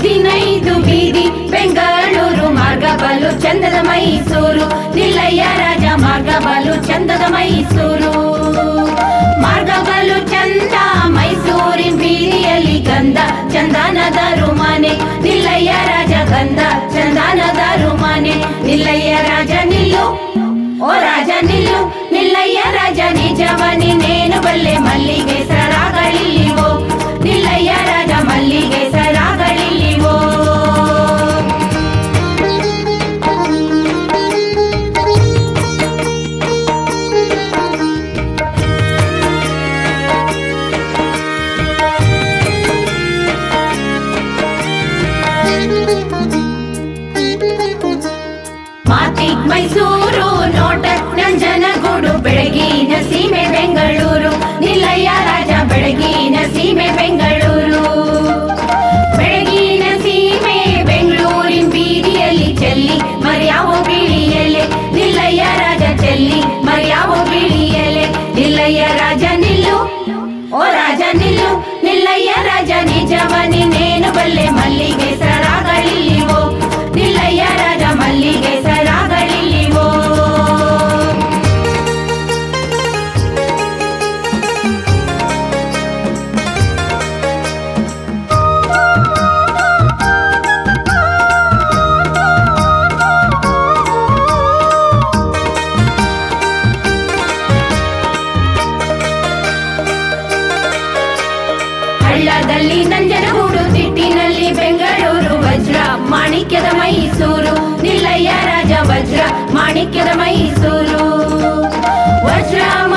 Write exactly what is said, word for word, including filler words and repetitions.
ಹದಿನೈದು ಬೀದಿ ಬೆಂಗಳೂರು, ಮಾರ್ಗ ಬಲು ಚಂದದ ಮೈಸೂರು. ನಿಲ್ಲಯ್ಯ ರಾಜ ಮಾರ್ಗ ಬಲು ಚಂದದ ಮೈಸೂರು. ಮಾರ್ಗ ಬಲು ಚಂದ ಮೈಸೂರಿನ ಬೀದಿಯಲ್ಲಿ ಗಂಧ ಚಂದನದ ರುಮಾನೆ. ನಿಲ್ಲಯ್ಯ ರಾಜ ಗಂಧ ಚಂದನದ ರುಮಾನೆ. ನಿಲ್ಲಯ್ಯ ರಾಜ ನಿಲ್ಲು, ಓ ರಾಜ ನಿಲ್ಲು. ನಿಲ್ಲಯ್ಯ ರಾಜ ನಿಜವನಿ ನೇನು ಬಲ್ಲೆ, ಮಲ್ಲಿಗೆ ಸರಗಳಿಲ್ಲಿವೋ. ನಿಲ್ಲಯ್ಯ ರಾಜ ಮಲ್ಲಿಗೆ ಸರಗಳಿಲ್ಲಿವೋ. ಮಾತಿಗ್ ಮೈಸೂರು, ನೋಟಕ್ ನಂಜನಗೂಡು, ಬೆಳಗಿನ ಸೀಮೆ ಬೆಂಗಳೂರು. ನಿಲ್ಲಯ್ಯ ರಾಜ ಬೆಳಗಿನ ಸೀಮೆ ಬೆಂಗಳೂರು. ಬೆಳಗಿನ ಸೀಮೆ ಬೆಂಗಳೂರಿನ ಬೀದಿಯಲ್ಲಿ ಚೆಲ್ಲಿ ಮರ್ಯಾವೋ ಬಿಳಿಯಲೆ. ನಿಲ್ಲಯ್ಯ ರಾಜ ಚೆಲ್ಲಿ ಮರ್ಯಾವೋ ಬಿಳಿಯಲೆ. ನಿಲ್ಲಯ್ಯ ರಾಜ ನಿಲ್ಲು, ಓ ರಾಜ ನಿಲ್ಲು. ನಿಲ್ಲಯ್ಯ ರಾಜ ನಿಜವನಿ ನೇನು ಬಲ್ಲೆ, ಮಲ್ಲಿಗೆ ಸರಗಳಿಲ್ಲಿವೋ. ನಿಲ್ಲಯ್ಯ ರಾಜ ಮಲ್ಲಿಗೆ ಸರಗಳಿಲ್ಲಿವೋ. ಹಳ್ಳದಲ್ಲಿ ನಂಜನಗೂಡು, ತಿಟ್ಟಿನಲ್ಲಿ ಬೆಂಗಳೂರು, ವಜ್ರ ಮಾಣಿಕ್ಯದ ಮೈಸೂರು. ನಿಲ್ಲಯ್ಯ ರಾಜ ವಜ್ರ ಮಾಣಿಕ್ಯದ ಮೈಸೂರು. ವಜ್ರ